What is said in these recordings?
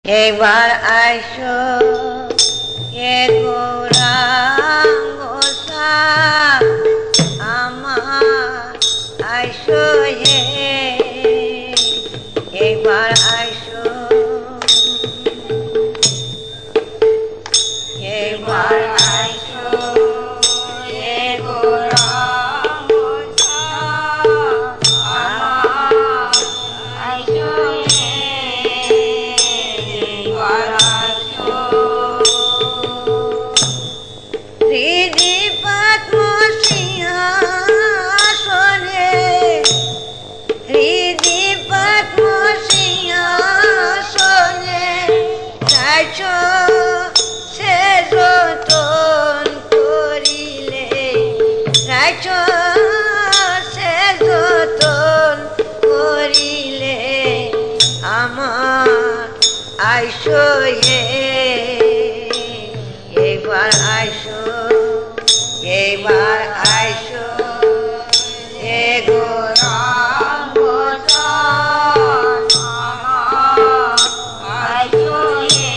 একবার আইসো এ গৌরাঙ্গ সাপ আমার আইসো হে একবার আইসো একবার আইসো এ গৌরাঙ্গ সাপ আমার আইসো হে একবার আইসো হৃদি পদ্ম সিংহাসনে হৃদি পদ্ম সিংহাসনে যাইছো সে যতন করিলে যাইছো সে যতন করিলে আমার আইসো হে একবার আইসো একবার আইসো এ গৌরাঙ্গ সাপ আমার আইসো হে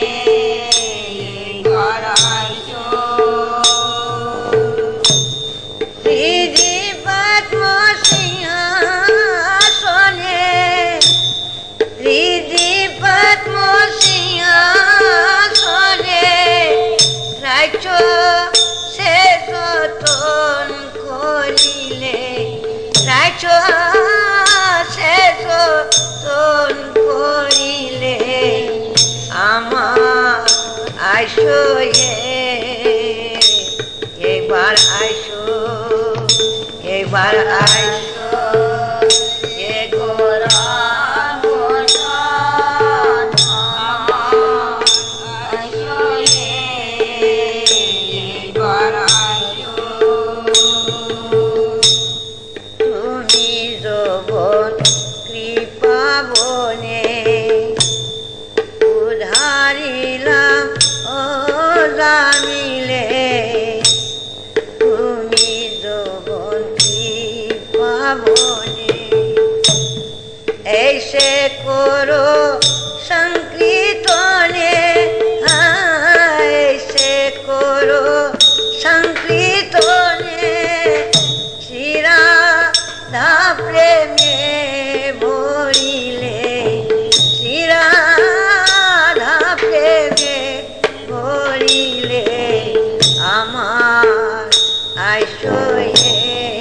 একবার আইসো হৃদি পদ্ম সিংহাসনে হৃদি পদ্ম সিংহাসনে রাইছো সে যতন করিলে রাইছো সে যতন করিলে আমার আইসো হে একবার আইসো একবার আইসো এ গৌরাঙ্গ সাপ আমার আইসো হে একবার আইসো তুমি যৌবন কৃপাবনে উধারিলাম ও জানিলে তুমি যৌবন কৃপাবনে ऐसे करो संकीर्तने ऐसे करो संकीर्तने श्री राधा प्रेमे भरिले श्री राधा प्रेमे भरिले আমার আইসো হে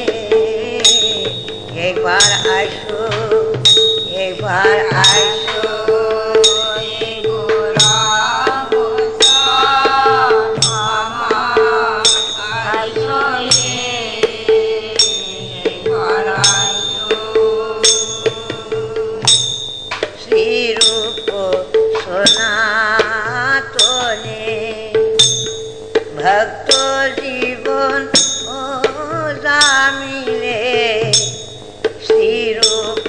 একবার আইসো একবার আইসো এ গৌরাঙ্গ সাপ আমার আইসো হে একবার আইসো শ্রীরূপ সনাতনে ভক্ত জীবন ও জামিলে শ্রীরূপ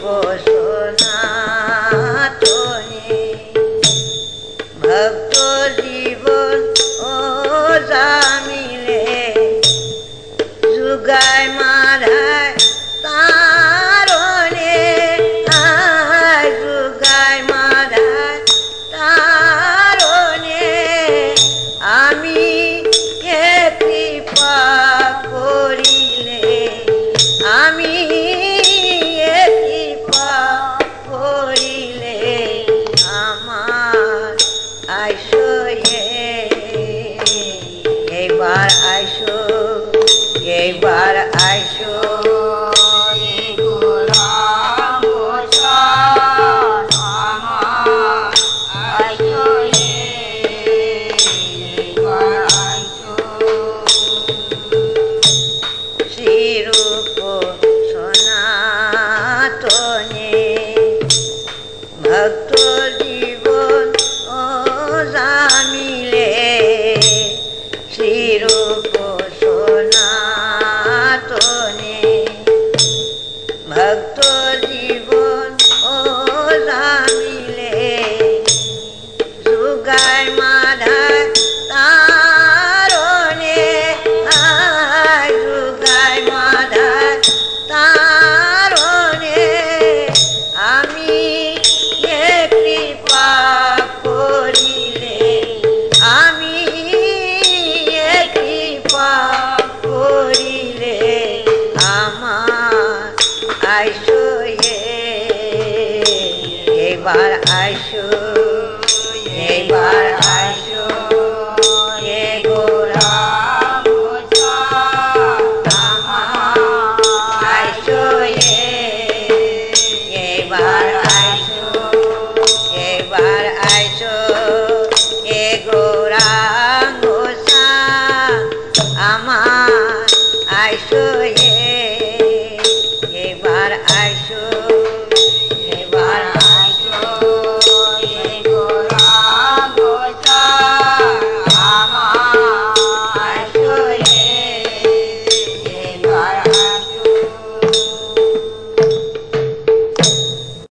সনাতনে ভক্ত জীবন ও জামিলে যুগায় মাধায় তারণে যুগায় মাধায় তারণে আমি হে কৃপা করিলে আমি হে কৃপা করিলে আমার আইসো হে একবার আইসো একবার আইসো এ গৌরাঙ্গ সাপ আমার আইসো হে একবার আইসো শ্রীরূপ সনাতনে ভক্ত জীবন ও জামিলে আইসো এবার আইসো এ গোলাম আইসো এবার আইসো এবার আইসো